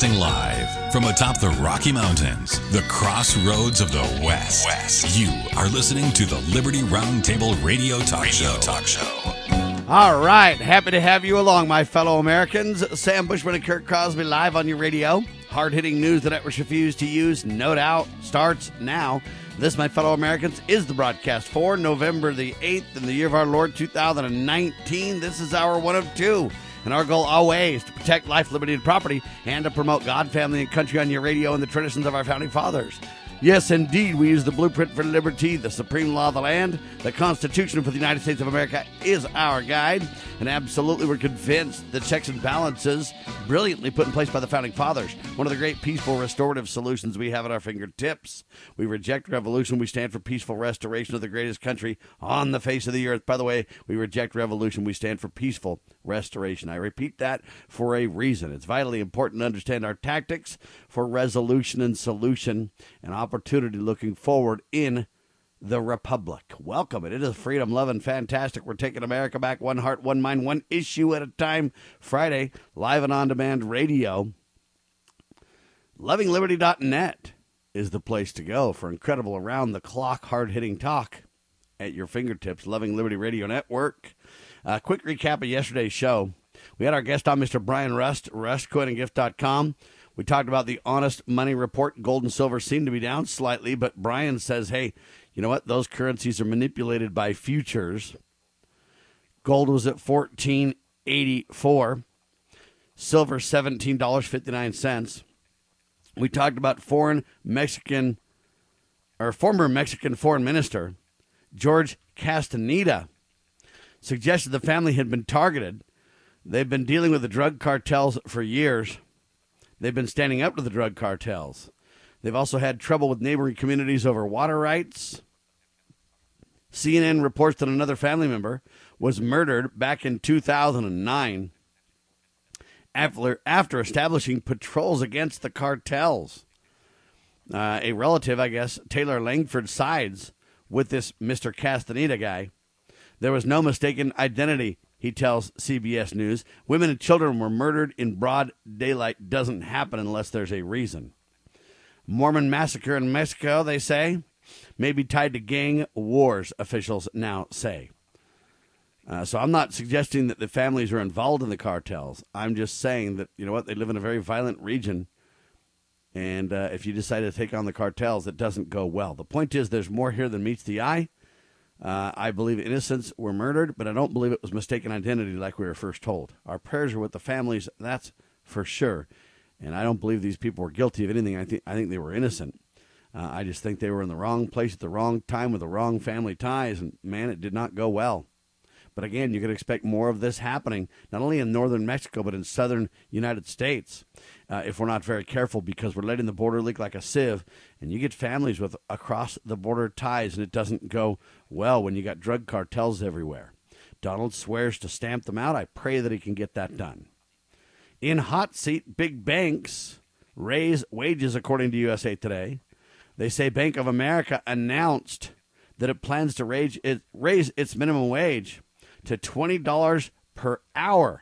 Broadcasting live from atop the Rocky Mountains, the crossroads of the West. You are listening to the Liberty Roundtable Radio Talk Show. All right, happy to have you along, my fellow Americans. Sam Bushman and Kirk Crosby live on your radio. Hard-hitting news the networks refuse to use, no doubt, starts now. This, my fellow Americans, is the broadcast for November the 8th in the year of our Lord 2019. This is our one of two. And our goal always to protect life, liberty, and property, and to promote God, family, and country on your radio and the traditions of our founding fathers. Yes, indeed, we use the blueprint for liberty, the supreme law of the land. The Constitution for the United States of America is our guide. And absolutely, we're convinced the checks and balances brilliantly put in place by the founding fathers. One of the great peaceful restorative solutions we have at our fingertips. We reject revolution. We stand for peaceful restoration of the greatest country on the face of the earth. By the way, we reject revolution. We stand for peaceful restoration. I repeat that for a reason. It's vitally important to understand our tactics for resolution and solution and opportunity looking forward in the Republic. Welcome. It is freedom, love, and fantastic. We're taking America back, one heart, one mind, one issue at a time. Friday, live and on-demand radio. LovingLiberty.net is the place to go for incredible around-the-clock, hard-hitting talk at your fingertips. Loving Liberty Radio Network. Quick recap of yesterday's show. We had our guest on, Mr. Brian Rust, RustCoinandGift.com. We talked about the honest money report. Gold and silver seem to be down slightly, but Brian says, hey, you know what? Those currencies are manipulated by futures. Gold was at $14.84. Silver, $17.59. We talked about former Mexican foreign minister, George Castaneda, suggested the family had been targeted. They've been dealing with the drug cartels for years. They've been standing up to the drug cartels. They've also had trouble with neighboring communities over water rights. CNN reports that another family member was murdered back in 2009 after establishing patrols against the cartels. A relative, I guess, Taylor Langford, sides with this Mr. Castaneda guy. There was no mistaken identity, he tells CBS News. Women and children were murdered in broad daylight. Doesn't happen unless there's a reason. Mormon massacre in Mexico, they say, may be tied to gang wars, officials now say. So I'm not suggesting that the families are involved in the cartels. I'm just saying that, you know what, they live in a very violent region. And if you decide to take on the cartels, it doesn't go well. The point is there's more here than meets the eye. I believe innocents were murdered, but I don't believe it was mistaken identity like we were first told. Our prayers are with the families, that's for sure. And I don't believe these people were guilty of anything. I think they were innocent. I just think they were in the wrong place at the wrong time with the wrong family ties, and, man, it did not go well. But, again, you could expect more of this happening, not only in northern Mexico, but in southern United States, if we're not very careful, because we're letting the border leak like a sieve, and you get families with across-the-border ties, and it doesn't go well when you got drug cartels everywhere. Donald swears to stamp them out. I pray that he can get that done. In hot seat, big banks raise wages, according to USA Today. They say Bank of America announced that it plans to raise its minimum wage to $20 per hour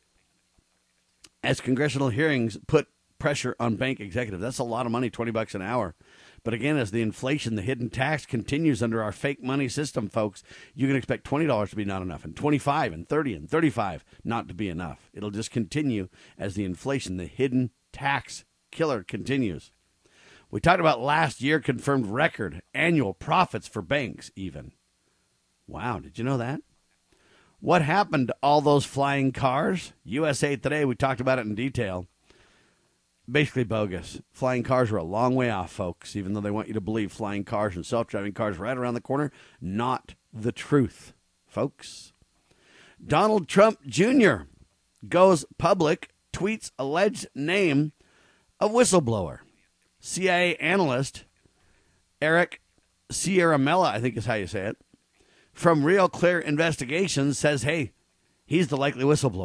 as congressional hearings put pressure on bank executives. That's a lot of money, $20 an hour. But again, as the inflation, the hidden tax continues under our fake money system, folks, you can expect $20 to be not enough, and $25 and $30 and $35 not to be enough. It'll just continue as the inflation, the hidden tax killer continues. We talked about last year confirmed record annual profits for banks even. Wow, did you know that? What happened to all those flying cars? USA Today, we talked about it in detail. Basically bogus. Flying cars are a long way off, folks, even though they want you to believe flying cars and self-driving cars right around the corner. Not the truth, folks. Donald Trump Jr. goes public, tweets alleged name of whistleblower. CIA analyst Eric Ciaramella, I think is how you say it, from Real Clear Investigations says, hey, he's the likely whistleblower.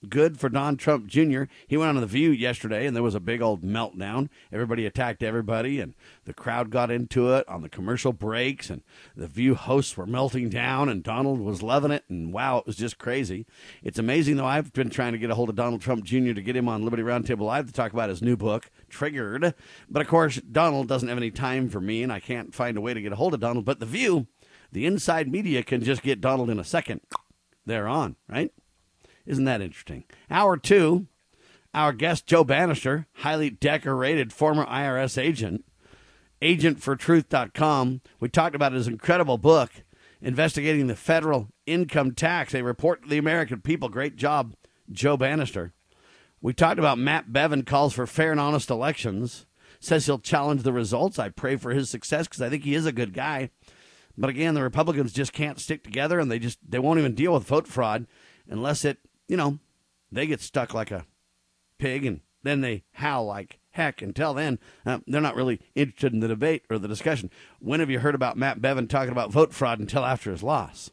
good for Don Trump Jr. He went on The View yesterday, and there was a big old meltdown. Everybody attacked everybody, and the crowd got into it on the commercial breaks, and the View hosts were melting down, and Donald was loving it, and wow, it was just crazy. It's amazing, though. I've been trying to get a hold of Donald Trump Jr. to get him on Liberty Roundtable Live to talk about his new book, Triggered. But, of course, Donald doesn't have any time for me, and I can't find a way to get a hold of Donald. But The View, the inside media, can just get Donald in a second. They're on, right? Isn't that interesting? Hour 2, our guest Joe Bannister, highly decorated former IRS agent, agentfortruth.com. We talked about his incredible book, Investigating the Federal Income Tax, a report to the American people. Great job, Joe Bannister. We talked about Matt Bevin calls for fair and honest elections, says he'll challenge the results. I pray for his success because I think he is a good guy. But again, the Republicans just can't stick together, and they won't even deal with vote fraud unless they get stuck like a pig, and then they howl like heck. Until then, they're not really interested in the debate or the discussion. When have you heard about Matt Bevin talking about vote fraud until after his loss?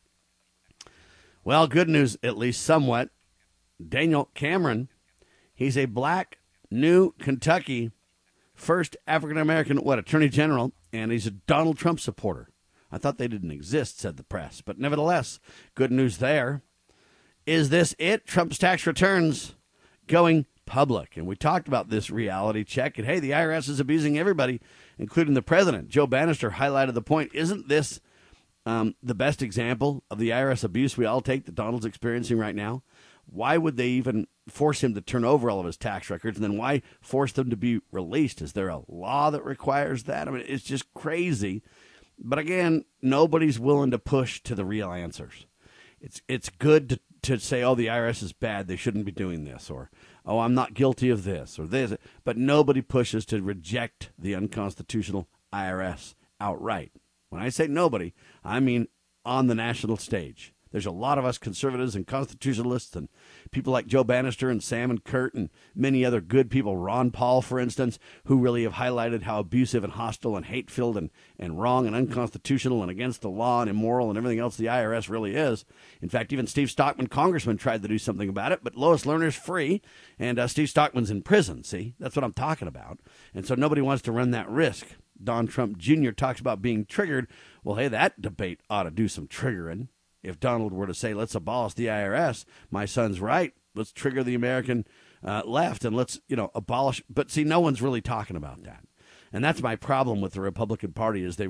Well, good news, at least somewhat. Daniel Cameron, he's a black, new Kentucky, first African-American, attorney general, and he's a Donald Trump supporter. I thought they didn't exist, said the press. But nevertheless, good news there. Is this it? Trump's tax returns going public. And we talked about this reality check. And, hey, the IRS is abusing everybody, including the president. Joe Bannister highlighted the point. Isn't this the best example of the IRS abuse we all take that Donald's experiencing right now? Why would they even force him to turn over all of his tax records? And then why force them to be released? Is there a law that requires that? I mean, it's just crazy. But again, nobody's willing to push to the real answers. It's good to say, oh, the IRS is bad, they shouldn't be doing this, or, oh, I'm not guilty of this, or this. But nobody pushes to reject the unconstitutional IRS outright. When I say nobody, I mean on the national stage. There's a lot of us conservatives and constitutionalists and people like Joe Bannister and Sam and Kurt and many other good people, Ron Paul, for instance, who really have highlighted how abusive and hostile and hate-filled and wrong and unconstitutional and against the law and immoral and everything else the IRS really is. In fact, even Steve Stockman, congressman, tried to do something about it, but Lois Lerner's free, and Steve Stockman's in prison, see? That's what I'm talking about. And so nobody wants to run that risk. Don Trump Jr. talks about being triggered. Well, hey, that debate ought to do some triggering. If Donald were to say, let's abolish the IRS, my son's right, let's trigger the American left and let's, abolish. But see, no one's really talking about that. And that's my problem with the Republican Party is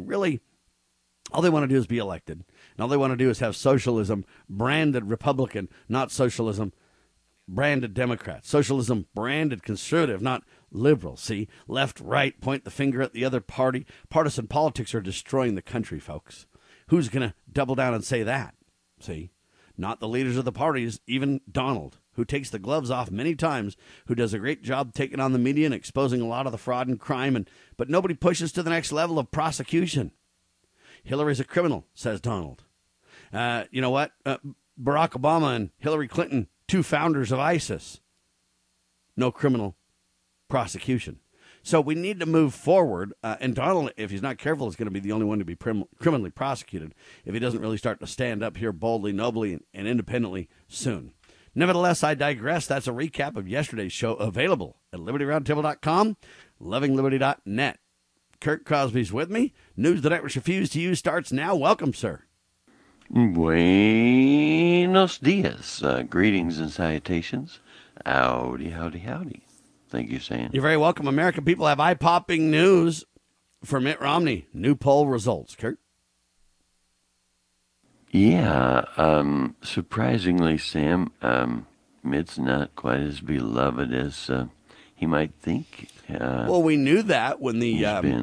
all they want to do is be elected. And all they want to do is have socialism branded Republican, not socialism branded Democrat. Socialism branded conservative, not liberal. See, left, right, point the finger at the other party. Partisan politics are destroying the country, folks. Who's going to double down and say that? See, not the leaders of the parties, even Donald, who takes the gloves off many times, who does a great job taking on the media and exposing a lot of the fraud and crime, but nobody pushes to the next level of prosecution. Hillary's a criminal, says Donald. You know what? Barack Obama and Hillary Clinton, two founders of ISIS. No criminal prosecution. So we need to move forward, and Donald, if he's not careful, is going to be the only one to be criminally prosecuted if he doesn't really start to stand up here boldly, nobly, and independently soon. Nevertheless, I digress. That's a recap of yesterday's show, available at LibertyRoundtable.com, LovingLiberty.net. Kurt Crosby's with me. News the networks refuse to use starts now. Welcome, sir. Buenos dias. Greetings and salutations. Howdy, howdy, howdy. Thank you, Sam. You're very welcome. American people have eye-popping news for Mitt Romney. New poll results. Kurt? Yeah, surprisingly, Sam, Mitt's not quite as beloved as he might think. Well, we knew that when the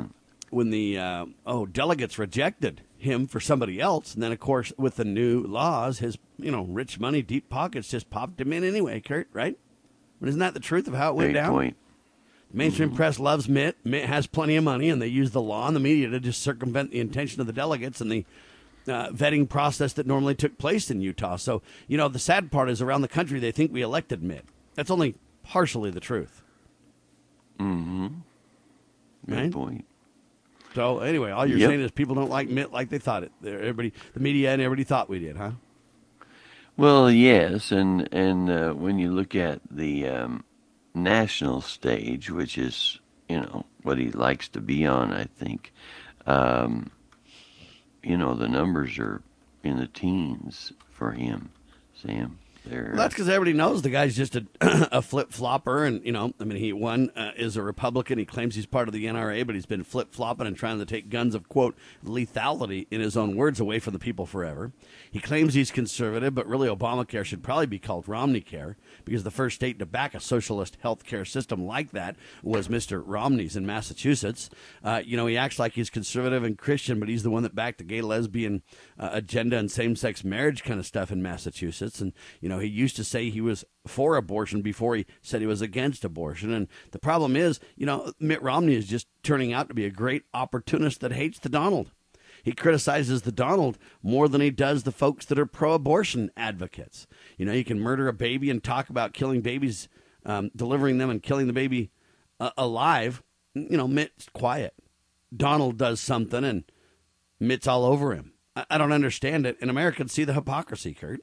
delegates rejected him for somebody else, and then of course with the new laws, his rich money, deep pockets just popped him in anyway. Kurt, right? But isn't that the truth of how it went down? Point. The mainstream press loves Mitt. Mitt has plenty of money, and they use the law and the media to just circumvent the intention of the delegates and the vetting process that normally took place in Utah. So, the sad part is around the country they think we elected Mitt. That's only partially the truth. Mm-hmm. Good right? point. So, anyway, all you're saying is people don't like Mitt like they thought it. Everybody, the media and everybody thought we did, huh? Well, yes, and when you look at the national stage, which is what he likes to be on, I think, um, the numbers are in the teens for him, Sam. Well, that's because everybody knows the guy's just a flip-flopper. And, he is a Republican. He claims he's part of the NRA, but he's been flip-flopping and trying to take guns of, quote, lethality, in his own words, away from the people forever. He claims he's conservative, but really Obamacare should probably be called Romneycare, because the first state to back a socialist health care system like that was Mr. Romney's in Massachusetts. He acts like he's conservative and Christian, but he's the one that backed the gay lesbian agenda and same-sex marriage kind of stuff in Massachusetts. And, he used to say he was for abortion before he said he was against abortion. And the problem is, Mitt Romney is just turning out to be a great opportunist that hates the Donald. He criticizes the Donald more than he does the folks that are pro-abortion advocates. You can murder a baby and talk about killing babies, delivering them and killing the baby alive. Mitt's quiet. Donald does something and Mitt's all over him. I don't understand it. And Americans see the hypocrisy, Kurt.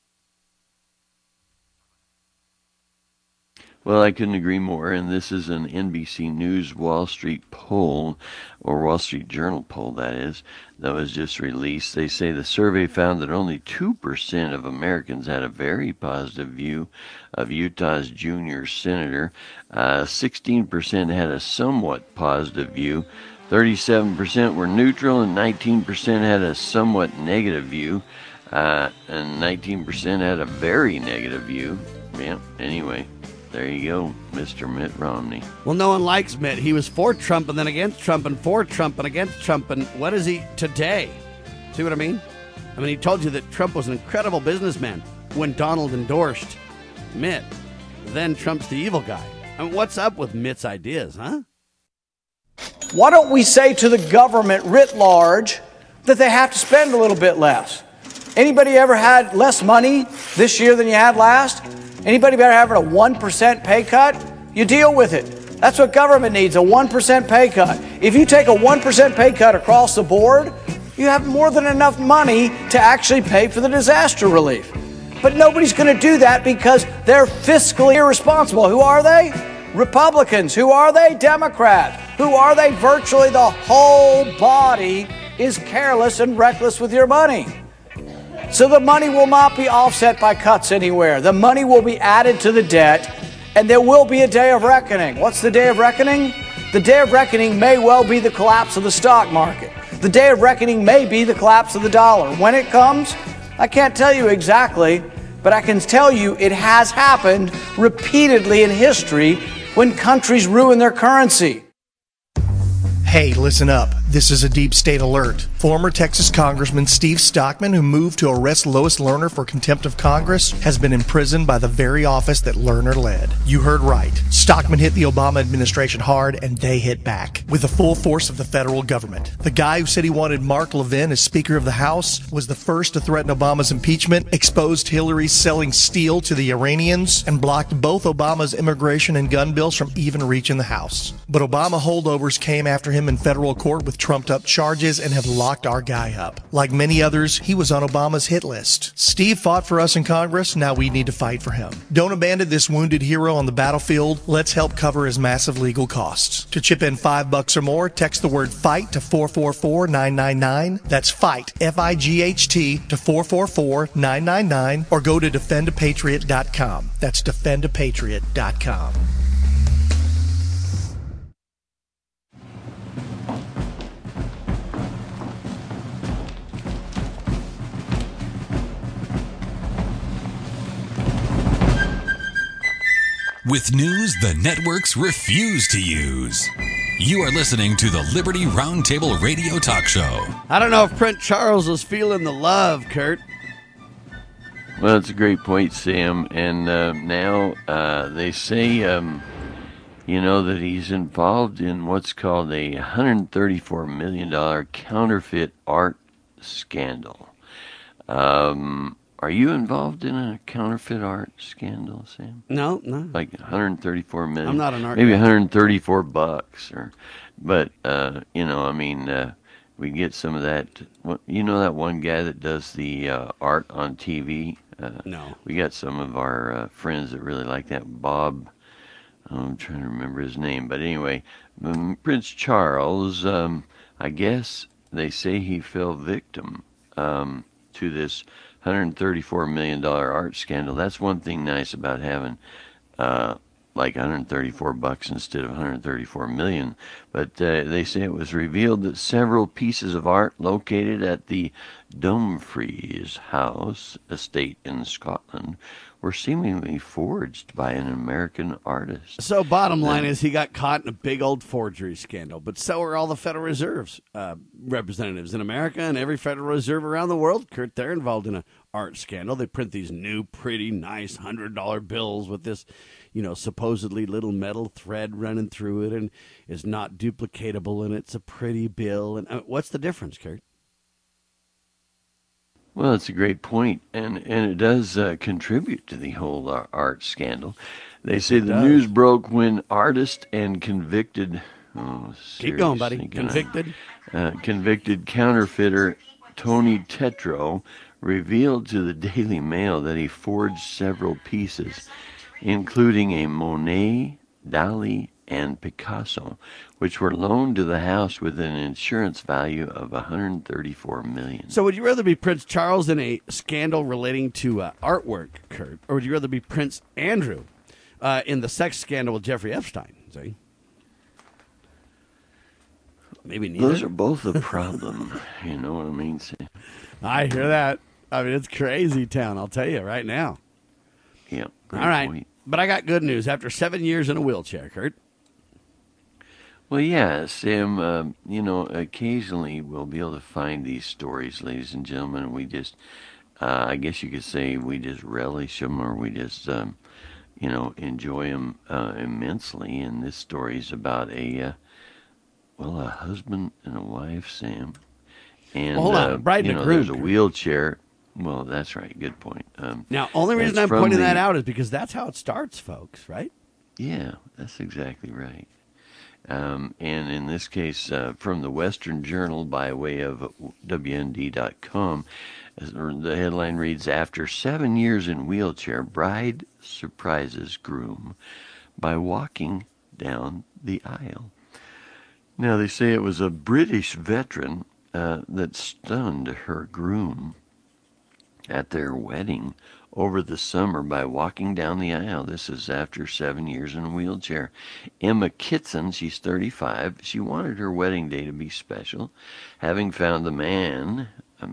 Well, I couldn't agree more, and this is an NBC News Wall Street poll, or Wall Street Journal poll, that is, that was just released. They say the survey found that only 2% of Americans had a very positive view of Utah's junior senator. 16% had a somewhat positive view. 37% were neutral, and 19% had a somewhat negative view, and 19% had a very negative view. Yeah, anyway. There you go, Mr. Mitt Romney. Well, no one likes Mitt. He was for Trump and then against Trump and for Trump and against Trump. And what is he today? See what I mean? He told you that Trump was an incredible businessman when Donald endorsed Mitt. Then Trump's the evil guy. What's up with Mitt's ideas, huh? Why don't we say to the government writ large that they have to spend a little bit less? Anybody ever had less money this year than you had last? Anybody better having a 1% pay cut? You deal with it. That's what government needs, a 1% pay cut. If you take a 1% pay cut across the board, you have more than enough money to actually pay for the disaster relief. But nobody's going to do that because they're fiscally irresponsible. Who are they? Republicans. Who are they? Democrats. Who are they? Virtually the whole body is careless and reckless with your money. So the money will not be offset by cuts anywhere. The money will be added to the debt, and there will be a day of reckoning. What's the day of reckoning? The day of reckoning may well be the collapse of the stock market. The day of reckoning may be the collapse of the dollar. When it comes, I can't tell you exactly, but I can tell you it has happened repeatedly in history when countries ruin their currency. Hey, listen up. This is a deep state alert. Former Texas Congressman Steve Stockman, who moved to arrest Lois Lerner for contempt of Congress, has been imprisoned by the very office that Lerner led. You heard right. Stockman hit the Obama administration hard, and they hit back with the full force of the federal government. The guy who said he wanted Mark Levin as Speaker of the House was the first to threaten Obama's impeachment, exposed Hillary selling steel to the Iranians, and blocked both Obama's immigration and gun bills from even reaching the House. But Obama holdovers came after him in federal court with trumped-up charges and have locked our guy up. Like many others, he was on Obama's hit list. Steve fought for us in Congress, now we need to fight for him. Don't abandon this wounded hero on the battlefield. Let's help cover his massive legal costs. To chip in $5 or more, text the word FIGHT to 444-999. That's FIGHT, F-I-G-H-T, to 444-999, or go to defendapatriot.com. That's defendapatriot.com. With news the networks refuse to use. You are listening to the Liberty Roundtable Radio Talk Show. I don't know if Prince Charles is feeling the love, Kurt. Well, it's a great point, Sam. And now they say, that he's involved in what's called a $134 million counterfeit art scandal. Are you involved in a counterfeit art scandal, Sam? No. Like 134 million. I'm not an art maybe guy. $134, but we get some of that. You know that one guy that does the art on TV? No. We got some of our friends that really like that. Bob, I'm trying to remember his name. But anyway, Prince Charles, I guess they say he fell victim to this $134 million art scandal. That's one thing nice about having like $134 instead of $134 million. But they say it was revealed that several pieces of art located at the Dumfries House estate in Scotland were seemingly forged by an American artist. So bottom line is he got caught in a big old forgery scandal, but so are all the Federal Reserve's representatives in America and every Federal Reserve around the world. Kurt, they're involved in an art scandal. They print these new, pretty, nice $100 bills with this, supposedly little metal thread running through it, and it's not duplicatable, and it's a pretty bill. And what's the difference, Kurt? Well, it's a great point, and it does contribute to the whole art scandal. They say the news broke when artist and convicted... Keep going, buddy. Convicted counterfeiter Tony Tetro revealed to the Daily Mail that he forged several pieces, including a Monet, Dali, and Picasso, which were loaned to the house with an insurance value of $134 million. So would you rather be Prince Charles in a scandal relating to artwork, Kurt, or would you rather be Prince Andrew in the sex scandal with Jeffrey Epstein? See? Maybe neither. Those are both a problem. You know what I mean? I hear that. I mean, it's crazy town, I'll tell you right now. Yeah. All right. Point. But I got good news. After 7 years in a wheelchair, Kurt. Well, yeah, Sam, occasionally we'll be able to find these stories, ladies and gentlemen, and we just, I guess you could say we just relish them, or we just, enjoy them immensely. And this story is about a husband and a wife, Sam. And, hold on, bride and a groom. There's a wheelchair. Well, that's right. Good point. Now, only reason I'm pointing that out is because that's how it starts, folks, right? Yeah, that's exactly right. And in this case, from the Western Journal by way of WND.com, the headline reads, "After 7 years in wheelchair, bride surprises groom by walking down the aisle." Now, they say it was a British veteran that stunned her groom at their wedding over the summer by walking down the aisle. This is after 7 years in a wheelchair. Emma Kitson, she's 35. She wanted her wedding day to be special, having found a man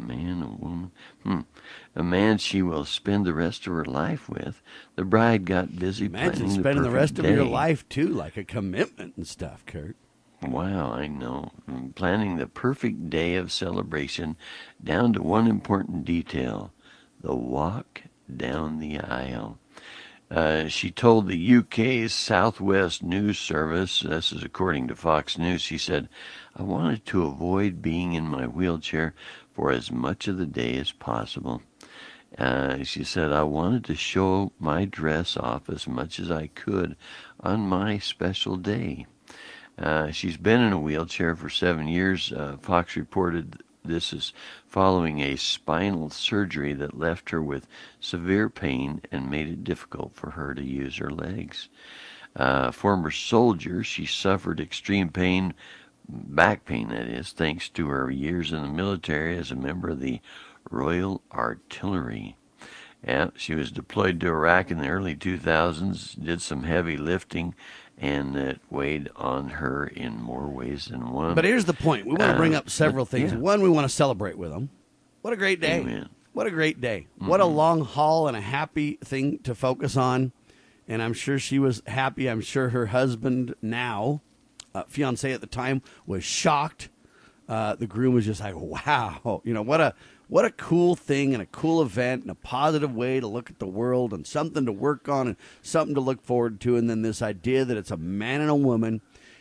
she will spend the rest of her life with. The bride got busy Imagine planning spending the rest day. of your life, too, like a commitment and stuff, Kurt. Wow, I know. Planning the perfect day of celebration down to one important detail, the walk down the aisle. She told the UK's Southwest News Service, this is according to Fox News, she said, "I wanted to avoid being in my wheelchair for as much of the day as possible." She said, "I wanted to show my dress off as much as I could on my special day." She's been in a wheelchair for 7 years. Fox reported this is following a spinal surgery that left her with severe pain and made it difficult for her to use her legs. Former soldier, she suffered extreme pain, back pain that is, thanks to her years in the military as a member of the Royal Artillery. Yeah, she was deployed to Iraq in the early 2000s, did some heavy lifting, and it weighed on her in more ways than one. But here's the point. We want to bring up several things. Yeah. One, we want to celebrate with them. What a great day. Amen. What a great day. Mm-hmm. What a long haul and a happy thing to focus on. And I'm sure she was happy. I'm sure her husband now, fiance at the time, was shocked. The groom was just like, wow. What a cool thing and a cool event and a positive way to look at the world and something to work on and something to look forward to. And then this idea that it's a man and a woman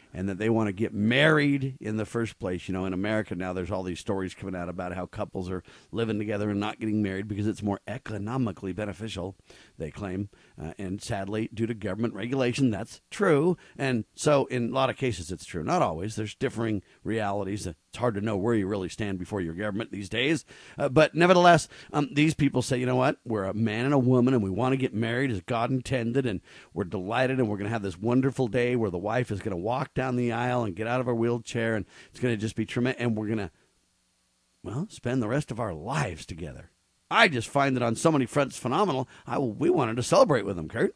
and that they want to get married in the first place. In America now, there's all these stories coming out about how couples are living together and not getting married because it's more economically beneficial, they claim. And sadly, due to government regulation, that's true. And so in a lot of cases, it's true. Not always. There's differing realities. It's hard to know where you really stand before your government these days. But nevertheless, these people say, you know what? We're a man and a woman, and we want to get married as God intended, and we're delighted, and we're going to have this wonderful day where the wife is going to walk down the aisle and get out of her wheelchair, and it's going to just be tremendous, and we're going to, spend the rest of our lives together. I just find that on so many fronts phenomenal. We wanted to celebrate with them, Kurt.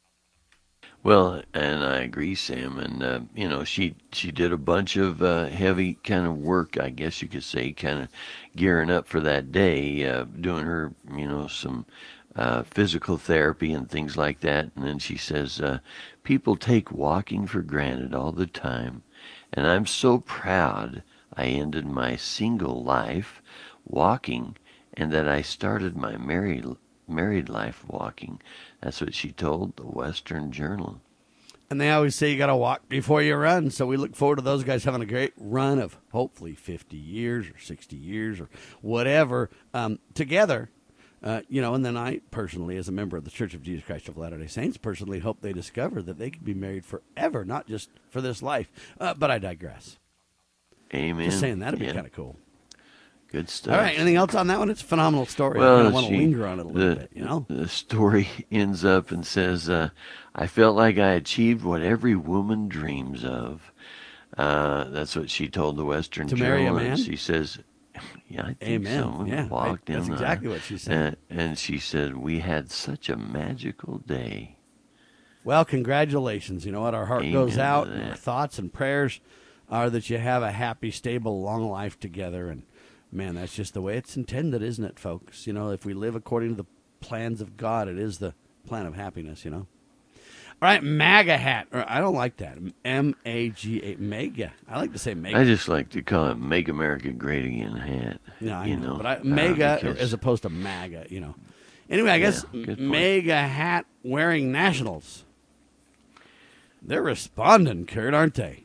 Well, and I agree, Sam. And, she did a bunch of heavy kind of work, I guess you could say, kind of gearing up for that day, doing her, some physical therapy and things like that. And then she says, people take walking for granted all the time. And I'm so proud I ended my single life walking and that I started my married life walking. That's what she told the Western Journal. And they always say you got to walk before you run. So we look forward to those guys having a great run of hopefully 50 years or 60 years or whatever together. And then I personally, as a member of the Church of Jesus Christ of Latter-day Saints, personally hope they discover that they can be married forever, not just for this life. But I digress. Amen. Just saying that'd be kind of cool. Good stuff. All right, anything else on that one? It's a phenomenal story. Well, I want to linger on it a little bit, The story ends up and says, I felt like I achieved what every woman dreams of. That's what she told the Western Journal. To marry a man? And she says, yeah, I think Amen. so. Yeah, walked in that's exactly what she said. And she said, we had such a magical day. Well, congratulations. You know what? Our heart Amen goes out, to and that. our thoughts and prayers are that you have a happy, stable, long life together. And, man, that's just the way it's intended, isn't it, folks? If we live according to the plans of God, it is the plan of happiness, All right, MAGA hat. I don't like that. M-A-G-A, MAGA. I like to say MAGA. I just like to call it Make America Great Again hat. Yeah, I know. But MAGA as opposed to MAGA, Anyway, I guess MAGA hat wearing nationals. They're responding, Kurt, aren't they?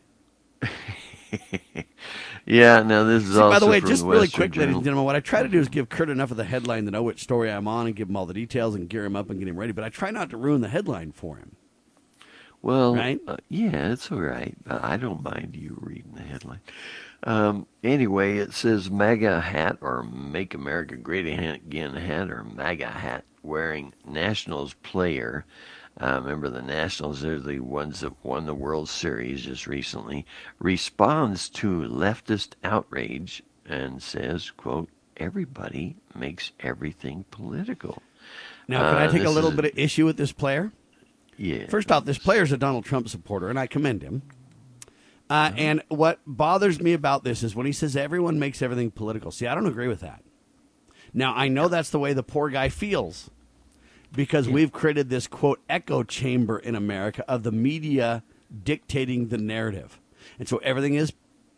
Yeah, now this is also by the way, from just the really Western quick, ladies Journal. and gentlemen, what I try to do is give Kurt enough of the headline to know which story I'm on and give him all the details and gear him up and get him ready. But I try not to ruin the headline for him. Well, right? Yeah, it's all right. I don't mind you reading the headline. Anyway, it says MAGA hat or Make America Great Again hat or MAGA hat wearing Nationals player. Remember the Nationals, they're the ones that won the World Series just recently, responds to leftist outrage and says, quote, everybody makes everything political. Now, can I take a little bit of issue with this player? Yeah. First off, this player's a Donald Trump supporter, and I commend him. And what bothers me about this is when he says everyone makes everything political. See, I don't agree with that. Now, I know that's the way the poor guy feels because we've created this, quote, echo chamber in America of the media dictating the narrative. And so everything is,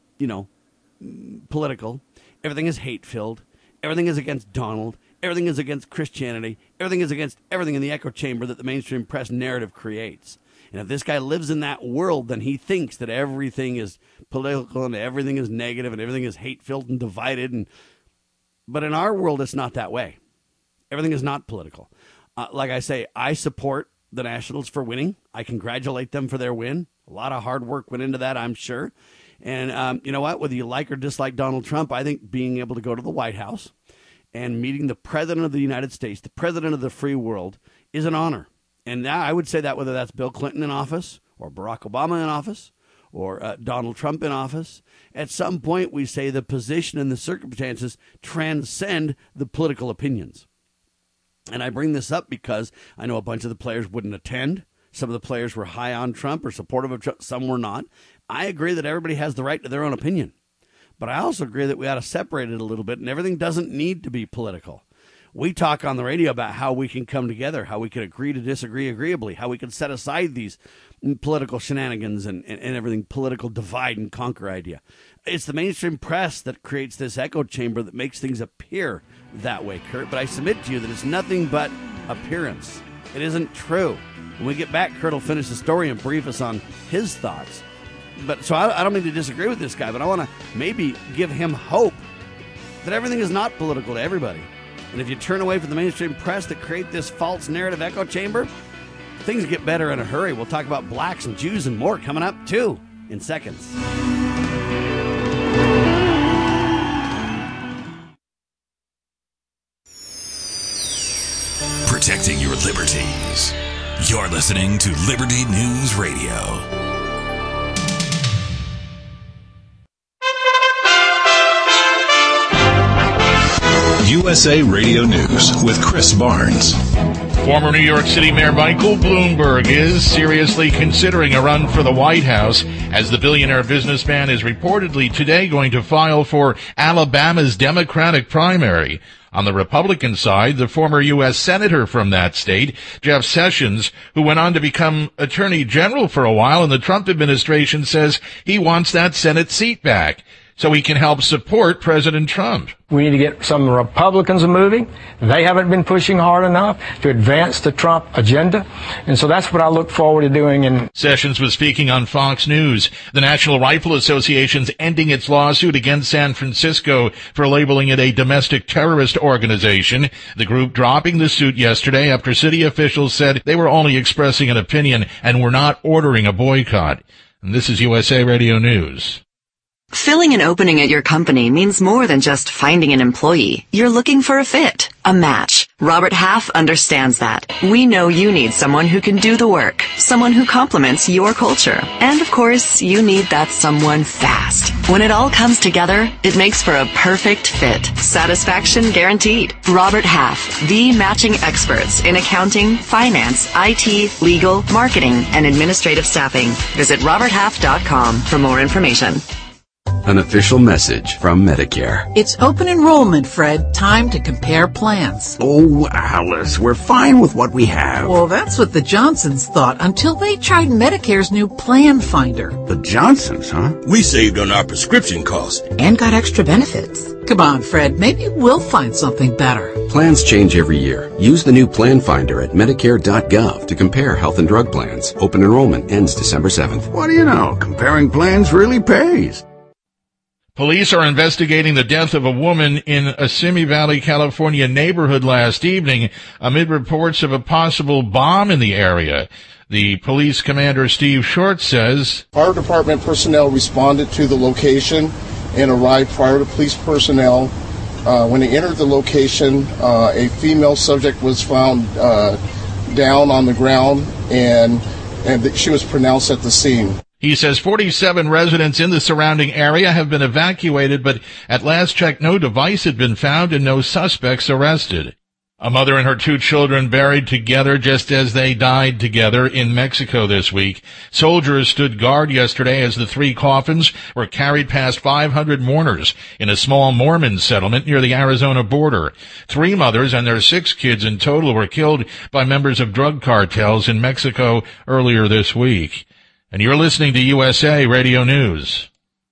political. Everything is hate-filled. Everything is against Donald. Everything is against Christianity. Everything is against everything in the echo chamber that the mainstream press narrative creates. And if this guy lives in that world, then he thinks that everything is political and everything is negative and everything is hate-filled and divided. But in our world, it's not that way. Everything is not political. Like I say, I support the Nationals for winning. I congratulate them for their win. A lot of hard work went into that, I'm sure. And you know what? Whether you like or dislike Donald Trump, I think being able to go to the White House and meeting the President of the United States, the President of the free world, is an honor. And I would say that whether that's Bill Clinton in office or Barack Obama in office or Donald Trump in office, at some point we say the position and the circumstances transcend the political opinions. And I bring this up because I know a bunch of the players wouldn't attend. Some of the players were high on Trump or supportive of Trump. Some were not. I agree that everybody has the right to their own opinion. But I also agree that we ought to separate it a little bit, and everything doesn't need to be political. We talk on the radio about how we can come together, how we can agree to disagree agreeably, how we can set aside these political shenanigans and everything, political divide and conquer idea. It's the mainstream press that creates this echo chamber that makes things appear that way, Kurt. But I submit to you that it's nothing but appearance. It isn't true. When we get back, Kurt will finish the story and brief us on his thoughts But so I don't mean to disagree with this guy, but I want to maybe give him hope that everything is not political to everybody. And if you turn away from the mainstream press that create this false narrative echo chamber, things get better in a hurry. We'll talk about blacks and Jews and more coming up, too, in seconds. Protecting your liberties. You're listening to Liberty News Radio. USA Radio News with Chris Barnes. Former New York City Mayor Michael Bloomberg is seriously considering a run for the White House, as the billionaire businessman is reportedly today going to file for Alabama's Democratic primary. On the Republican side, the former U.S. Senator from that state, Jeff Sessions, who went on to become Attorney General for a while in the Trump administration, says he wants that Senate seat back so he can help support President Trump. We need to get some Republicans moving. They haven't been pushing hard enough to advance the Trump agenda. And so that's what I look forward to doing. And Sessions was speaking on Fox News. The National Rifle Association's ending its lawsuit against San Francisco for labeling it a domestic terrorist organization. The group dropping the suit yesterday after city officials said they were only expressing an opinion and were not ordering a boycott. And this is USA Radio News. Filling an opening at your company means more than just finding an employee. You're looking for a fit, a match. Robert Half understands that. We know you need someone who can do the work, someone who complements your culture. And of course, you need that someone fast. When it all comes together, it makes for a perfect fit. Satisfaction guaranteed. Robert Half, the matching experts in accounting, finance, IT, legal, marketing, and administrative staffing. Visit roberthalf.com for more information. An official message from Medicare. It's open enrollment, Fred. Time to compare plans. Oh, Alice, we're fine with what we have. Well, that's what the Johnsons thought until they tried Medicare's new Plan Finder. The Johnsons, huh? We saved on our prescription costs. And got extra benefits. Come on, Fred. Maybe we'll find something better. Plans change every year. Use the new Plan Finder at Medicare.gov to compare health and drug plans. Open enrollment ends December 7th. What do you know? Comparing plans really pays. Police are investigating the death of a woman in a Simi Valley, California neighborhood last evening amid reports of a possible bomb in the area. The police commander, Steve Short, says fire department personnel responded to the location and arrived prior to police personnel. When they entered the location, a female subject was found down on the ground, and she was pronounced at the scene. He says 47 residents in the surrounding area have been evacuated, but at last check, no device had been found and no suspects arrested. A mother and her two children buried together just as they died together in Mexico this week. Soldiers stood guard yesterday as the three coffins were carried past 500 mourners in a small Mormon settlement near the Arizona border. 3 mothers and their 6 kids in total were killed by members of drug cartels in Mexico earlier this week. And you're listening to USA Radio News.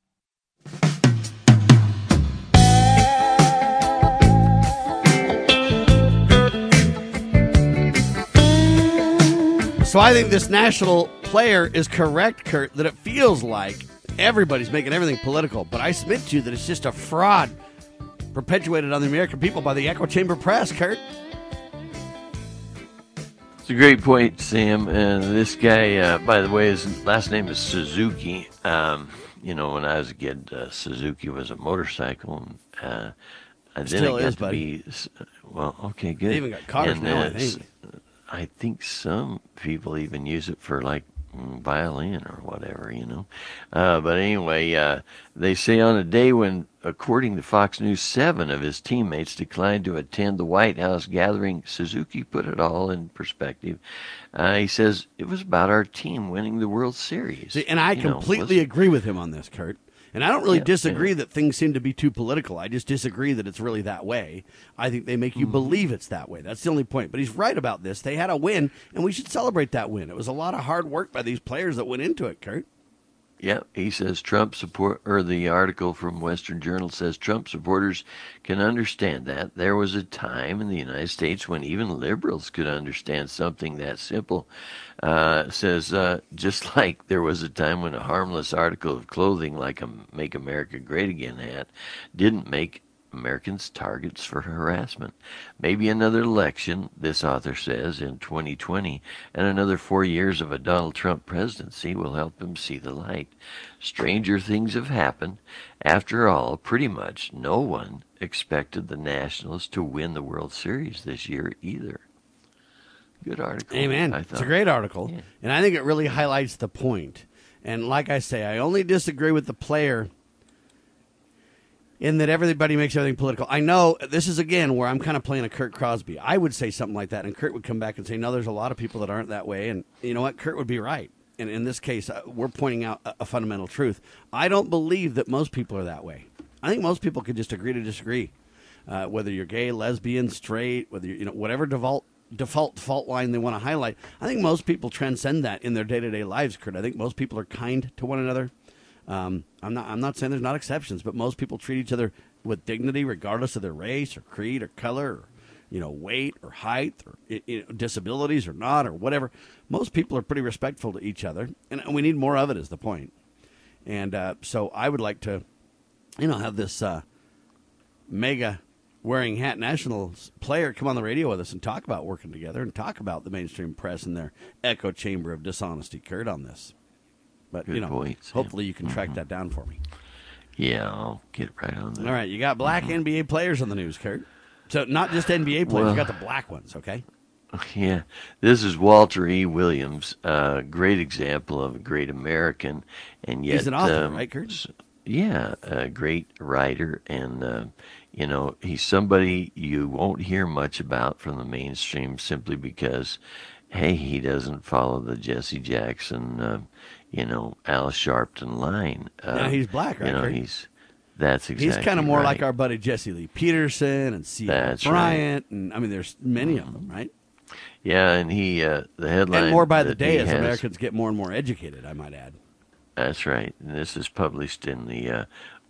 So I think this national player is correct, Kurt, that it feels like everybody's making everything political. But I submit to you that it's just a fraud perpetuated on the American people by the echo chamber press, Kurt. It's a great point, Sam. This guy, by the way, his last name is Suzuki. When I was a kid, Suzuki was a motorcycle. And Still is, buddy. Well, okay, good. They even got cars now, I think. I think some people even use it for, like, violin or whatever, But anyway, they say on a day when, according to Fox News, 7 of his teammates declined to attend the White House gathering, Suzuki put it all in perspective. He says, it was about our team winning the World Series. See, and I completely agree with him on this, Kurt. And I don't really disagree that things seem to be too political. I just disagree that it's really that way. I think they make you believe it's that way. That's the only point. But he's right about this. They had a win, and we should celebrate that win. It was a lot of hard work by these players that went into it, Kurt. Yep, he says the article from Western Journal says Trump supporters can understand that. There was a time in the United States when even liberals could understand something that simple. Says, just like there was a time when a harmless article of clothing like a Make America Great Again hat didn't make Americans targets for harassment. Maybe another election, this author says, in 2020, and another 4 years of a Donald Trump presidency will help him see the light. Stranger things have happened. After all, pretty much no one expected the Nationals to win the World Series this year either. Good article. Amen. It's a great article, yeah. And I think it really highlights the point. And like I say, I only disagree with the player in that everybody makes everything political. I know this is, again, where I'm kind of playing a Kurt Crosby. I would say something like that, and Kurt would come back and say, no, there's a lot of people that aren't that way. And you know what? Kurt would be right. And in this case, we're pointing out a fundamental truth. I don't believe that most people are that way. I think most people could just agree to disagree. Whether you're gay, lesbian, straight, whether you're, whatever default fault line they want to highlight, I think most people transcend that in their day-to-day lives, Kurt. I think most people are kind to one another. I'm not saying there's not exceptions, but most people treat each other with dignity, regardless of their race or creed or color, or weight or height or disabilities or not or whatever. Most people are pretty respectful to each other, and we need more of it. Is the point. And so I would like to, have this mega wearing hat Nationals player come on the radio with us and talk about working together and talk about the mainstream press and their echo chamber of dishonesty, Kurt, on this. But, points, hopefully you can track that down for me. Yeah, I'll get right on that. All right, you got black NBA players on the news, Kurt. So not just NBA players, you got the black ones, okay? Yeah, this is Walter E. Williams, a great example of a great American. And yet, he's an author, right, Kurt? Yeah, a great writer, and, he's somebody you won't hear much about from the mainstream simply because, hey, he doesn't follow the Jesse Jackson Al Sharpton line. Now he's black, right? That's exactly. He's kind of more right. like our buddy Jesse Lee Peterson and C.L. Bryant, right. And there's many of them, right? Yeah, and he the headline. And more by the day as Americans get more and more educated, I might add. That's right. And this is published in the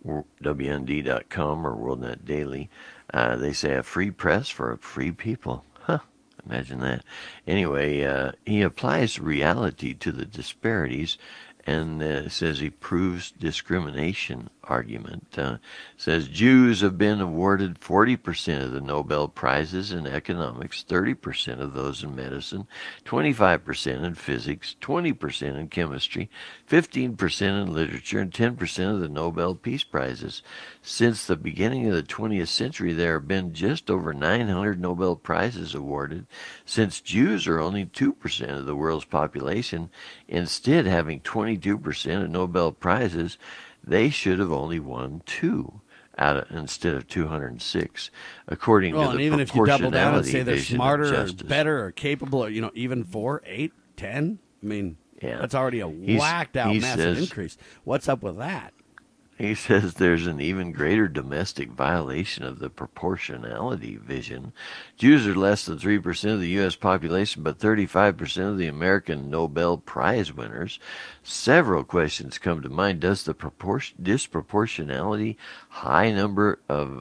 WND.com or WorldNet Daily. They say a free press for a free people. Huh. Imagine that. Anyway, he applies reality to the disparities and says he proves discrimination argument. Says Jews have been awarded 40% of the Nobel Prizes in economics, 30% of those in medicine, 25% in physics, 20% in chemistry, 15% in literature, and 10% of the Nobel Peace Prizes. Since the beginning of the 20th century, there have been just over 900 Nobel Prizes awarded. Since Jews are only 2% of the world's population, instead having 22% of Nobel Prizes, they should have only won 2 instead of 206, according to the even if you double down and say they're vision smarter or better or capable, or even 4, 8, 10. I mean, that's already a whacked out massive increase. What's up with that? He says there's an even greater domestic violation of the proportionality vision. Jews are less than 3% of the U.S. population, but 35% of the American Nobel Prize winners. Several questions come to mind. Does the disproportionately high number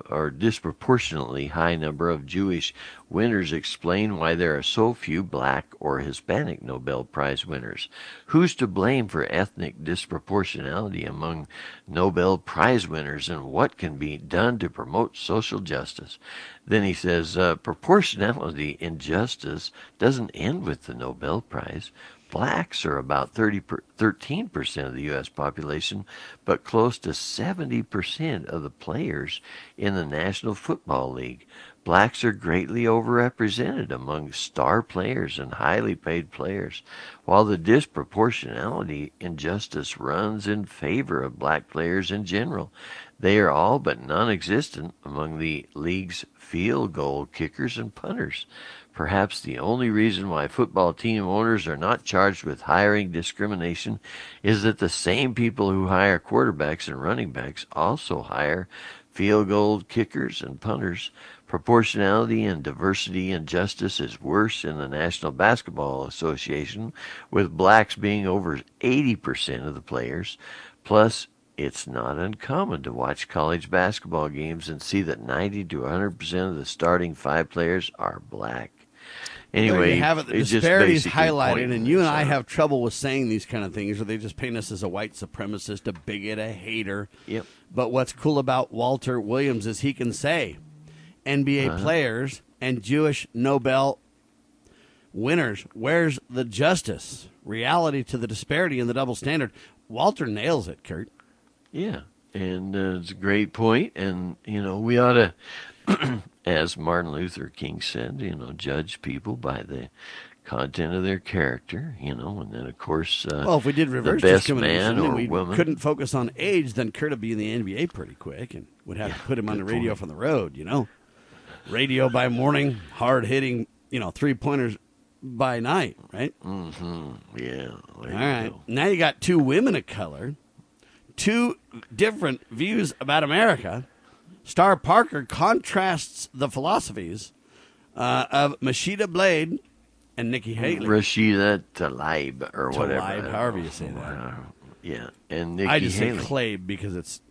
of Jewish winners explain why there are so few black or Hispanic Nobel Prize winners? Who's to blame for ethnic disproportionality among Nobel Prize winners, and what can be done to promote social justice? Then he says proportionality in justice doesn't end with the Nobel Prize. Blacks are about 13% of the U.S. population, but close to 70% of the players in the National Football League. Blacks are greatly overrepresented among star players and highly paid players, while the disproportionality in justice runs in favor of black players in general. They are all but non-existent among the league's field goal kickers and punters. Perhaps the only reason why football team owners are not charged with hiring discrimination is that the same people who hire quarterbacks and running backs also hire field goal kickers and punters. Proportionality and diversity and justice is worse in the National Basketball Association, with blacks being over 80% of the players. Plus, it's not uncommon to watch college basketball games and see that 90 to 100% of the starting 5 players are black. Anyway, there you have it. The disparities highlighted, and you and I have trouble with saying these kind of things, or they just paint us as a white supremacist, a bigot, a hater. Yep. But what's cool about Walter Williams is he can say NBA players and Jewish Nobel winners, where's the justice? Reality to the disparity and the double standard. Walter nails it, Kurt. Yeah, and it's a great point, and, we ought to, as Martin Luther King said, judge people by the content of their character, and then, of course, well, if we did reverse the best discrimination man or and we woman couldn't focus on age, then Kurt would be in the NBA pretty quick and would have to put him on the radio from the road, Radio by morning, hard-hitting, 3-pointers by night, right? Mm-hmm. Yeah. All right. Now you got 2 women of color, 2 different views about America. Star Parker contrasts the philosophies of Mashida Blade and Nikki Haley. Rashida Tlaib, or whatever. Tlaib, however you say that. Yeah, and Nikki I just Haley. say Claib because it's,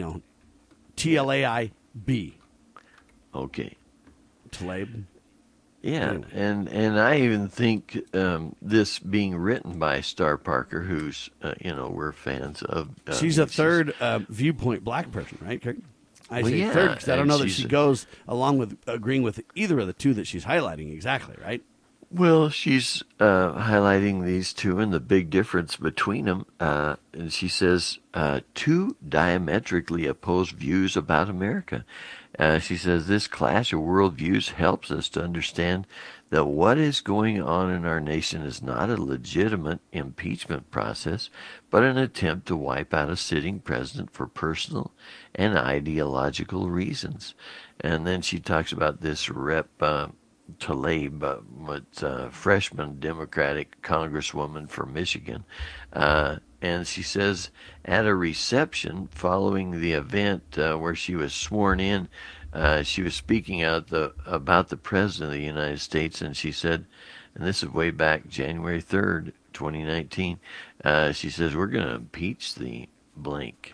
Tlaib. Okay. Tlaib. Yeah, and I even think this being written by Star Parker, who's, we're fans of. She's a third viewpoint black person, right, Kurt? I say yeah, third because I don't know that she's she goes along with agreeing with either of the 2 that she's highlighting exactly, right? Well, she's highlighting these 2 and the big difference between them. And she says, 2 diametrically opposed views about America. She says, this clash of worldviews helps us to understand that what is going on in our nation is not a legitimate impeachment process, but an attempt to wipe out a sitting president for personal and ideological reasons. And then she talks about this Rep. Tlaib, freshman Democratic Congresswoman from Michigan. And she says at a reception following the event where she was sworn in, she was speaking out about the President of the United States, and she said, and this is way back January 3rd, 2019, she says, we're going to impeach the blank.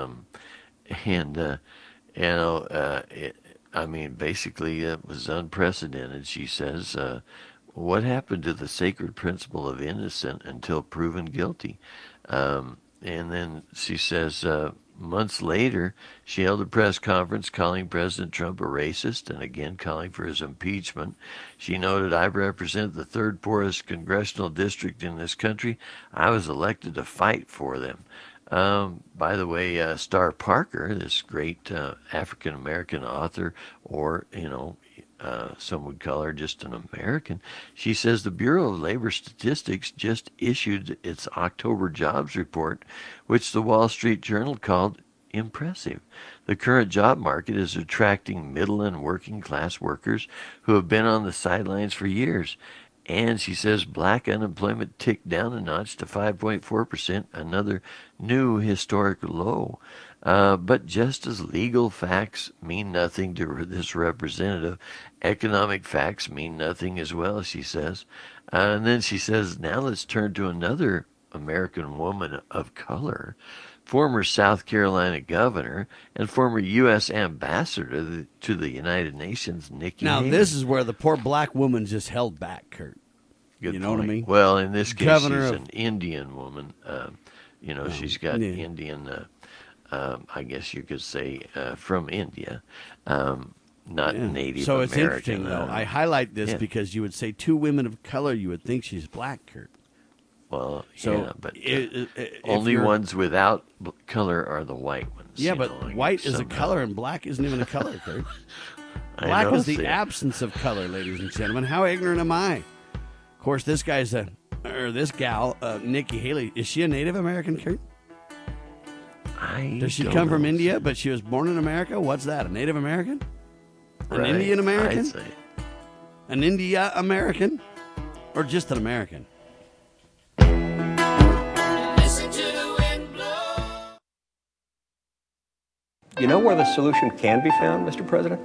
Basically, it was unprecedented. She says, what happened to the sacred principle of innocent until proven guilty? And then she says, months later, she held a press conference calling President Trump a racist and again calling for his impeachment. She noted, I represent the 3rd poorest congressional district in this country. I was elected to fight for them. By the way, Star Parker, this great African-American author, or, some would call her just an American, she says the Bureau of Labor Statistics just issued its October jobs report, which the Wall Street Journal called impressive. The current job market is attracting middle and working class workers who have been on the sidelines for years. And she says black unemployment ticked down a notch to 5.4%, another new historic low. But just as legal facts mean nothing to this representative, economic facts mean nothing as well, she says. And then she says, now let's turn to another American woman of color, former South Carolina governor and former U.S. ambassador to the United Nations, Nikki Haley. Now, this is where the poor black woman just held back, Kurt. Good you know point. what I mean? Well, in this case, Governor she's of- an Indian woman. She's got Indian, I guess you could say, from India, not Native So it's American. interesting, though. I highlight this because you would say 2 women of color, you would think she's black, Kurt. Well, So yeah, but if only you're- ones without color are the white ones. Yeah, you but know, white is a somehow. color and black isn't even a color, Kurt. I Black know, is the see. absence of color, ladies and gentlemen. How ignorant am I? Of course, this guy's this gal, Nikki Haley, is she a Native American, Kurt? Does she don't come from know. India, but she was born in America? What's that, a Native American? An Right, Indian American? I'd say. An India American? Or just an American? You know where the solution can be found, Mr. President?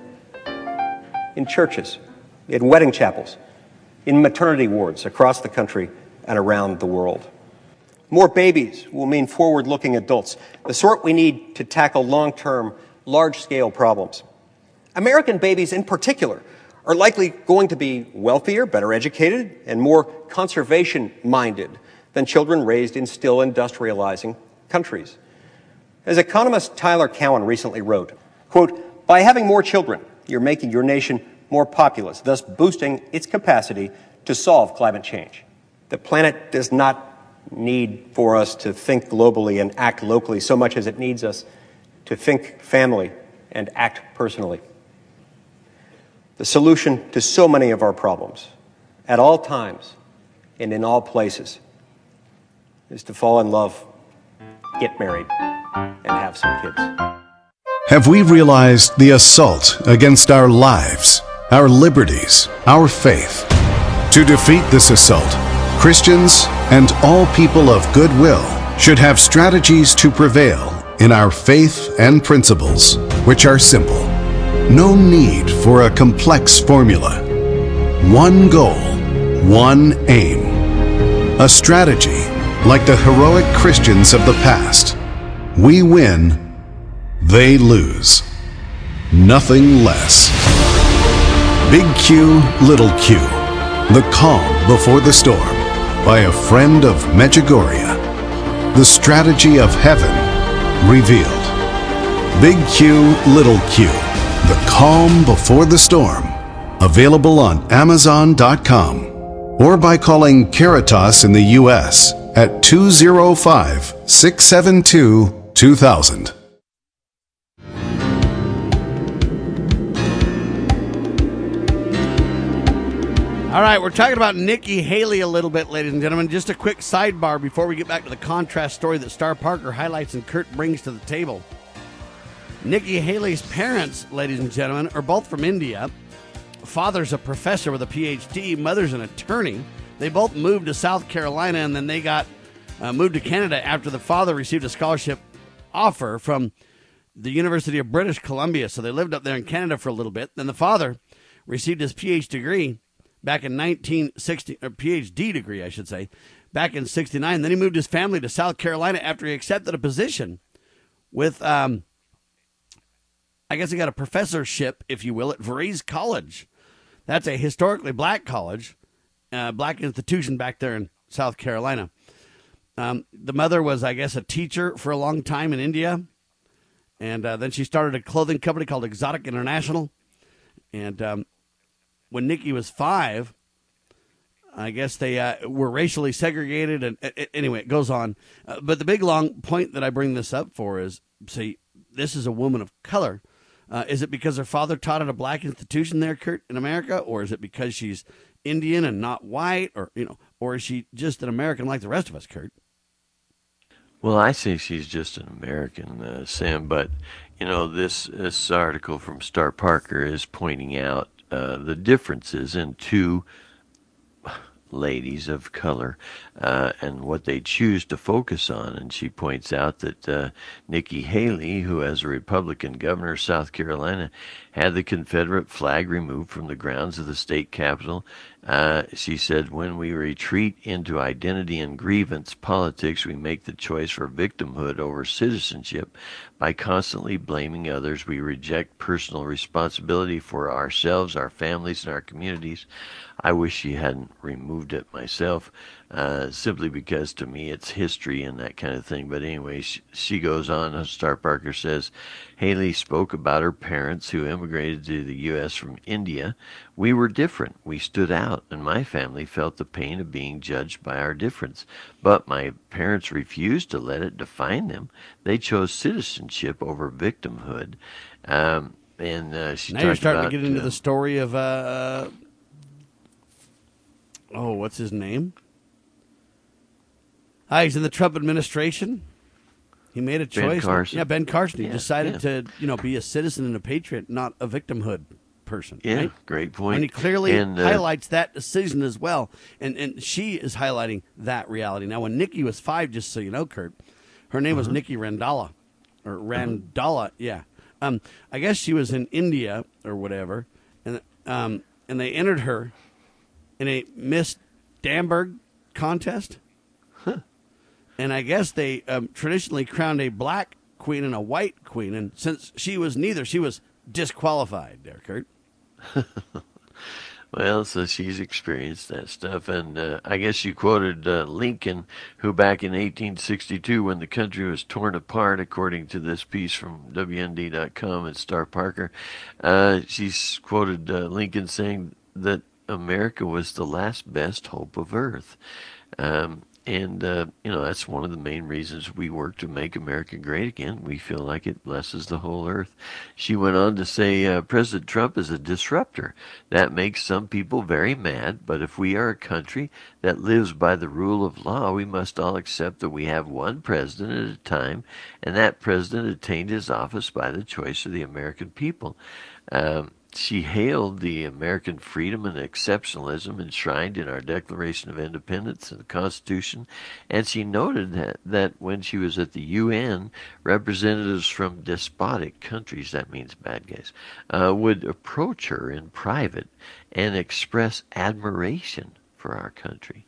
In churches, in wedding chapels, in maternity wards across the country and around the world. More babies will mean forward-looking adults, the sort we need to tackle long-term, large-scale problems. American babies in particular are likely going to be wealthier, better educated, and more conservation-minded than children raised in still industrializing countries. As economist Tyler Cowen recently wrote, quote, "By having more children, you're making your nation more populous, thus boosting its capacity to solve climate change. The planet does not need for us to think globally and act locally so much as it needs us to think family and act personally. The solution to so many of our problems, at all times and in all places, is to fall in love, get married, and have some kids." Have we realized the assault against our lives, our liberties, our faith? To defeat this assault, Christians and all people of goodwill should have strategies to prevail in our faith and principles, which are simple. No need for a complex formula. One goal, one aim. A strategy like the heroic Christians of the past. We win, they lose. Nothing less. Big Q, Little Q. The Calm Before the Storm by a friend of Medjugorje. The strategy of heaven revealed. Big Q, Little Q. The Calm Before the Storm. Available on Amazon.com or by calling Caritas in the U.S. at 205-672-2000. All right, we're talking about Nikki Haley a little bit, ladies and gentlemen. Just a quick sidebar before we get back to the contrast story that Star Parker highlights and Kurt brings to the table. Nikki Haley's parents, ladies and gentlemen, are both from India. Father's a professor with a PhD. Mother's an attorney. They both moved to South Carolina, and then they got moved to Canada after the father received a scholarship offer from the University of British Columbia. So they lived up there in Canada for a little bit. Then the father received his PhD degree back in 1960, or PhD degree, I should say, back in 69. Then he moved his family to South Carolina after he accepted a position with, I guess he got a professorship, if you will, at Varese College. That's a historically black college, black institution back there in South Carolina. The mother was, I guess, a teacher for a long time in India. And then she started a clothing company called Exotic International. And when Nikki was 5, I guess they were racially segregated. And anyway, it goes on. But the big, long point that I bring this up for is, see, this is a woman of color. Is it because her father taught at a black institution there, Kurt, in America? Or is it because she's Indian and not white? Or is she just an American like the rest of us, Kurt? Well, I say she's just an American, Sam, but, this article from Star Parker is pointing out the differences in two ladies of color and what they choose to focus on. And she points out that Nikki Haley, who as a Republican governor of South Carolina had the Confederate flag removed from the grounds of the state capitol, she said, "When we retreat into identity and grievance politics, we make the choice for victimhood over citizenship. By constantly blaming others, we reject personal responsibility for ourselves, our families, and our communities. I wish she hadn't removed it myself, simply because to me it's history and that kind of thing." But anyway, she goes on, Star Parker says, Haley spoke about her parents who immigrated to the U.S. from India. "We were different. We stood out, and my family felt the pain of being judged by our difference. But my parents refused to let it define them. They chose citizenship over victimhood." And she now you're starting about, to get into the story of, what's his name? He's in the Trump administration. He made a choice. Ben Carson. Yeah, Ben Carson. He decided to, be a citizen and a patriot, not a victimhood. person. Yeah, right? great point. And he clearly And, highlights that decision as well. And she is highlighting that reality. Now, when Nikki was 5, just so you know, Kurt, her name was Nikki Randalla. Or Randalla, yeah. I guess she was in India or whatever. And they entered her in a Miss Damberg contest. Huh. And I guess they traditionally crowned a black queen and a white queen. And since she was neither, she was disqualified there, Kurt. Well, so she's experienced that stuff. And I guess you quoted Lincoln, who back in 1862, when the country was torn apart, according to this piece from WND.com and Star Parker, she's quoted Lincoln saying that America was the last best hope of Earth. That's one of the main reasons we work to make America great again. We feel like it blesses the whole earth. She went on to say, President Trump is a disruptor. That makes some people very mad, but if we are a country that lives by the rule of law, we must all accept that we have one president at a time, and that president attained his office by the choice of the American people. She hailed the American freedom and exceptionalism enshrined in our Declaration of Independence and the Constitution, and she noted that when she was at the UN, representatives from despotic countries, that means bad guys, would approach her in private and express admiration for our country.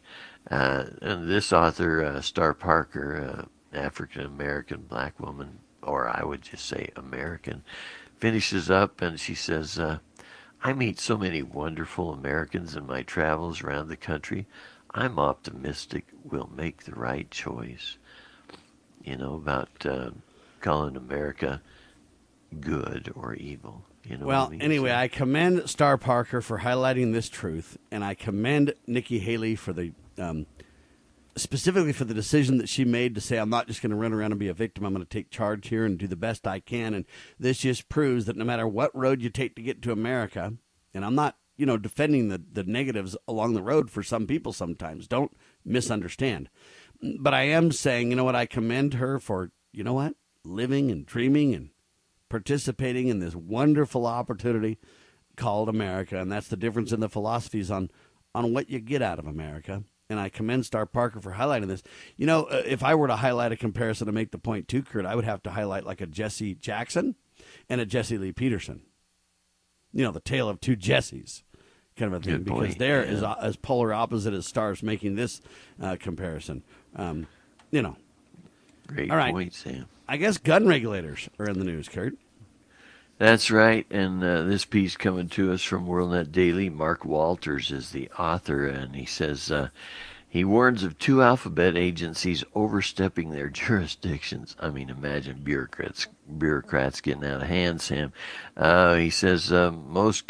And this author, Star Parker, African-American black woman, or I would just say American, finishes up and she says, I meet so many wonderful Americans in my travels around the country. I'm optimistic we'll make the right choice. About calling America good or evil. Well, anyway, I commend Star Parker for highlighting this truth, and I commend Nikki Haley for the specifically for the decision that she made to say, I'm not just going to run around and be a victim. I'm going to take charge here and do the best I can. And this just proves that no matter what road you take to get to America, and I'm not, defending the negatives along the road for some people sometimes. Don't misunderstand. But I am saying, I commend her for, living and dreaming and participating in this wonderful opportunity called America. And that's the difference in the philosophies on what you get out of America. And I commend Star Parker for highlighting this. If I were to highlight a comparison to make the point too, Kurt, I would have to highlight like a Jesse Jackson and a Jesse Lee Peterson. The tale of two Jessies kind of a thing. Good because point. they're as polar opposite as stars making this comparison. Great All right. point, Sam. I guess gun regulators are in the news, Kurt. That's right, and this piece coming to us from WorldNet Daily. Mark Walters is the author, and he says he warns of 2 alphabet agencies overstepping their jurisdictions. I mean, imagine bureaucrats getting out of hand, Sam. He says most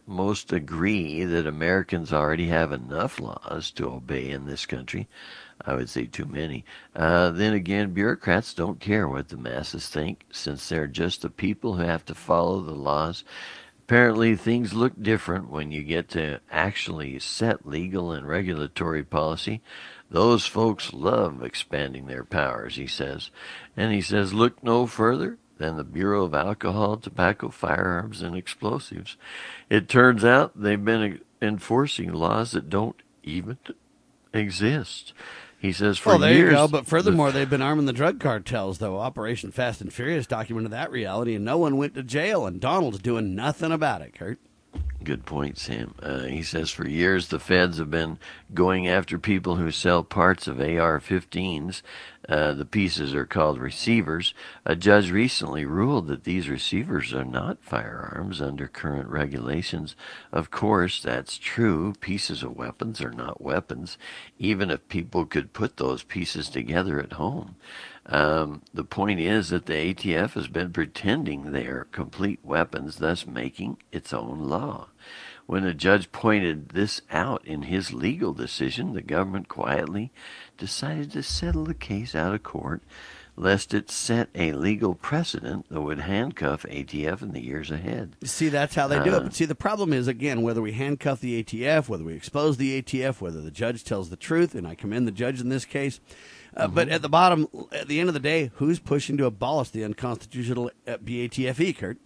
agree that Americans already have enough laws to obey in this country. I would say too many. Then again, bureaucrats don't care what the masses think, since they're just the people who have to follow the laws. Apparently, things look different when you get to actually set legal and regulatory policy. Those folks love expanding their powers, he says. And he says, look no further than the Bureau of Alcohol, Tobacco, Firearms, and Explosives. It turns out they've been enforcing laws that don't even exist. He says for there years... you go. But furthermore, they've been arming the drug cartels, though. Operation Fast and Furious documented that reality, and no one went to jail, and Donald's doing nothing about it, Kurt. Good point, Sam. He says for years the feds have been going after people who sell parts of AR-15s. The pieces are called receivers. A judge recently ruled that these receivers are not firearms under current regulations. Of course, that's true. Pieces of weapons are not weapons, even if people could put those pieces together at home. The point is that the ATF has been pretending they are complete weapons, thus making its own law. When a judge pointed this out in his legal decision, the government quietly decided to settle the case out of court, lest it set a legal precedent that would handcuff ATF in the years ahead. See, that's how they do it. But see, the problem is, again, whether we handcuff the ATF, whether we expose the ATF, whether the judge tells the truth, and I commend the judge in this case. But at the end of the day, who's pushing to abolish the unconstitutional BATFE, Kurt?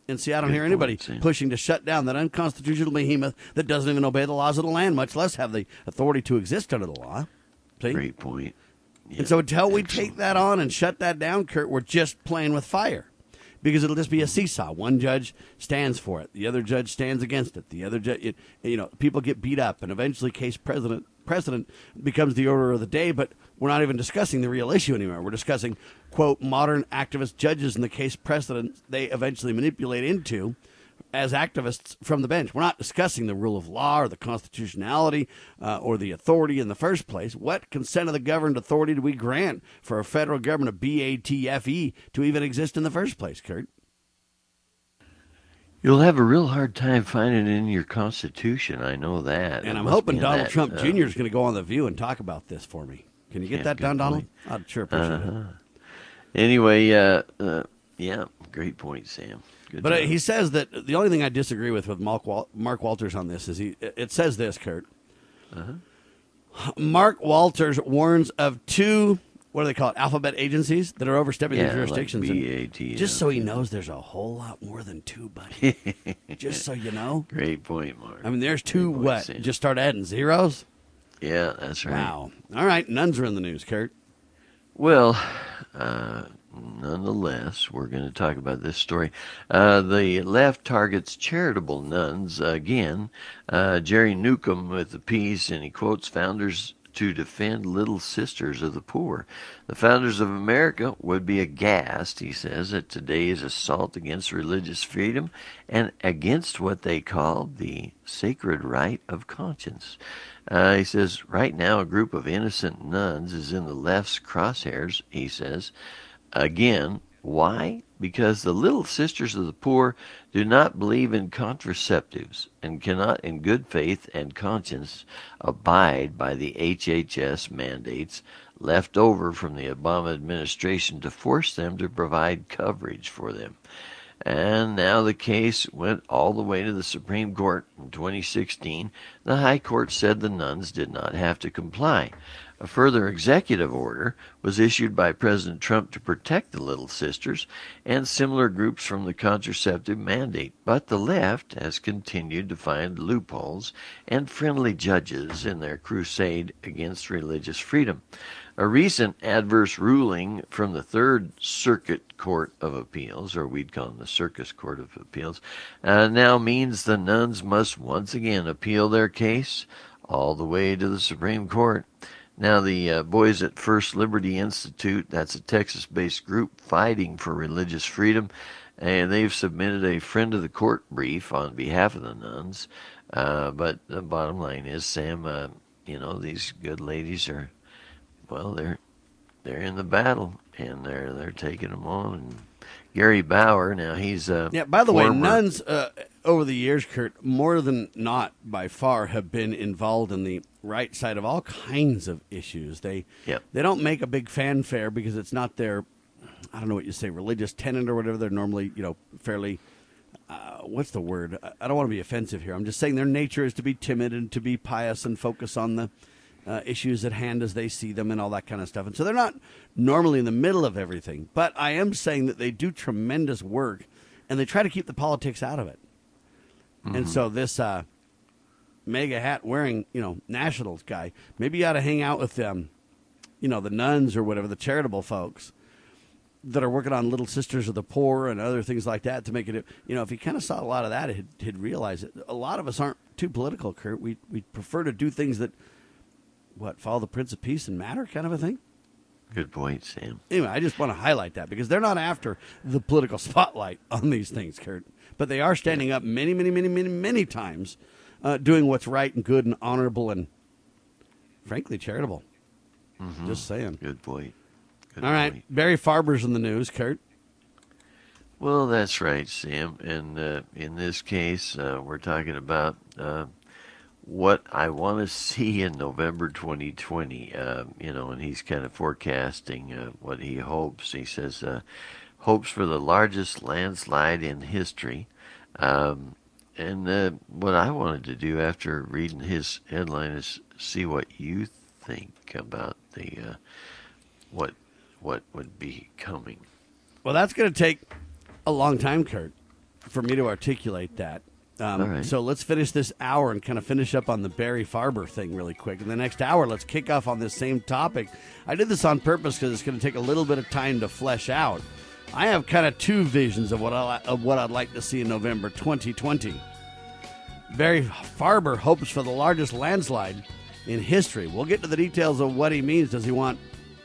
And see, I don't hear anybody pushing to shut down that unconstitutional behemoth that doesn't even obey the laws of the land, much less have the authority to exist under the law. See? Great point. Yeah, and so until we take that on and shut that down, Kurt, we're just playing with fire. Because it'll just be a seesaw. One judge stands for it. The other judge stands against it. The other judge, people get beat up. And eventually case precedent becomes the order of the day. But we're not even discussing the real issue anymore. We're discussing, quote, modern activist judges and the case precedent they eventually manipulate into as activists from the bench. We're not discussing the rule of law or the constitutionality or the authority in the first place. What consent of the governed authority do we grant for a federal government of BATFE to even exist in the first place, Kurt? You'll have a real hard time finding it in your Constitution. I know that. And I'm hoping Donald Trump Jr. is going to go on The View and talk about this for me. Can you get that done, Donald? I'd sure appreciate it. Anyway, yeah, great point, Sam. But he says that the only thing I disagree with Mark Walters on this is it says this, Kurt. Mark Walters warns of two, what do they call it, alphabet agencies that are overstepping their jurisdictions. Like BAT, just so he knows there's a whole lot more than two, buddy. Just so you know. Great point, Mark. I mean, there's two, what? Sam. Just start adding zeros? Yeah, that's right. Wow. All right, nuns are in the news, Kurt. Well, nonetheless, we're going to talk about this story. The left targets charitable nuns again. Jerry Newcomb with the piece, and he quotes founders to defend Little Sisters of the Poor. The founders of America would be aghast, he says, at today's assault against religious freedom and against what they call the sacred right of conscience. He says, right now a group of innocent nuns is in the left's crosshairs, he says. Again, why? Because the Little Sisters of the Poor do not believe in contraceptives and cannot in good faith and conscience abide by the HHS mandates left over from the Obama administration to force them to provide coverage for them. And now the case went all the way to the Supreme Court in 2016. The High Court said the nuns did not have to comply. A further executive order was issued by President Trump to protect the Little Sisters and similar groups from the contraceptive mandate. But the left has continued to find loopholes and friendly judges in their crusade against religious freedom. A recent adverse ruling from the Third Circuit Court of Appeals, or we'd call them the Circus Court of Appeals, now means the nuns must once again appeal their case all the way to the Supreme Court. Now, the Boys at First Liberty Institute, that's a Texas-based group fighting for religious freedom, and they've submitted a friend of the court brief on behalf of the nuns. But the bottom line is, Sam, these good ladies are, well, they're in the battle, and they're taking them on. And Gary Bauer, now he's by the way, nuns over the years, Kurt, more than not by far have been involved in the right side of all kinds of issues. They don't make a big fanfare because it's not their, I don't know what you say, religious tenet or whatever. They're normally, fairly, what's the word? I don't want to be offensive here. I'm just saying their nature is to be timid and to be pious and focus on the issues at hand as they see them and all that kind of stuff. And so they're not normally in the middle of everything. But I am saying that they do tremendous work, and they try to keep the politics out of it. Mm-hmm. And so this mega hat wearing, nationals guy, maybe you ought to hang out with them, the nuns or whatever, the charitable folks that are working on Little Sisters of the Poor and other things like that to make it, if he kind of saw a lot of that, he'd realize it. A lot of us aren't too political, Kurt. We prefer to do things that, follow the Prince of Peace and matter kind of a thing? Good point, Sam. Anyway, I just want to highlight that because they're not after the political spotlight on these things, Kurt. But they are standing up many, many, many, many, many times doing what's right and good and honorable and, frankly, charitable. Mm-hmm. Just saying. Good point. All right. Barry Farber's in the news, Kurt. Well, that's right, Sam. And in this case, we're talking about what I want to see in November 2020, and he's kind of forecasting what he hopes. He says, hopes for the largest landslide in history. And what I wanted to do after reading his headline is see what you think about the what would be coming. Well, that's going to take a long time, Kurt. for me to articulate that. All right. So let's finish this hour and kind of finish up on the Barry Farber thing really quick. In the next hour, let's kick off on this same topic. I did this on purpose because it's going to take a little bit of time to flesh out. I have kind of two visions of what I'd like to see in November 2020. Barry Farber hopes for the largest landslide in history. We'll get to the details of what he means. Does he want,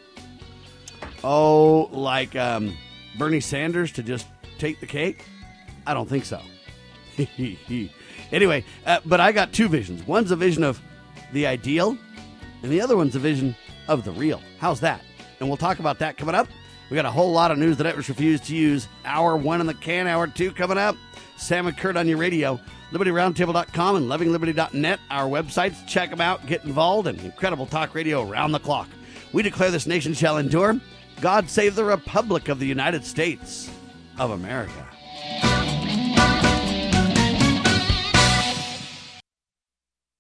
Bernie Sanders to just take the cake? I don't think so. Anyway, but I got two visions. One's a vision of the ideal, and the other one's a vision of the real. How's that? And we'll talk about that coming up. We got a whole lot of news the networks refuse to use. Hour 1 in the can, Hour 2 coming up. Sam and Kurt on your radio. LibertyRoundtable.com and LovingLiberty.net. Our websites. Check them out. Get involved. And incredible talk radio around the clock. We declare this nation shall endure. God save the Republic of the United States of America.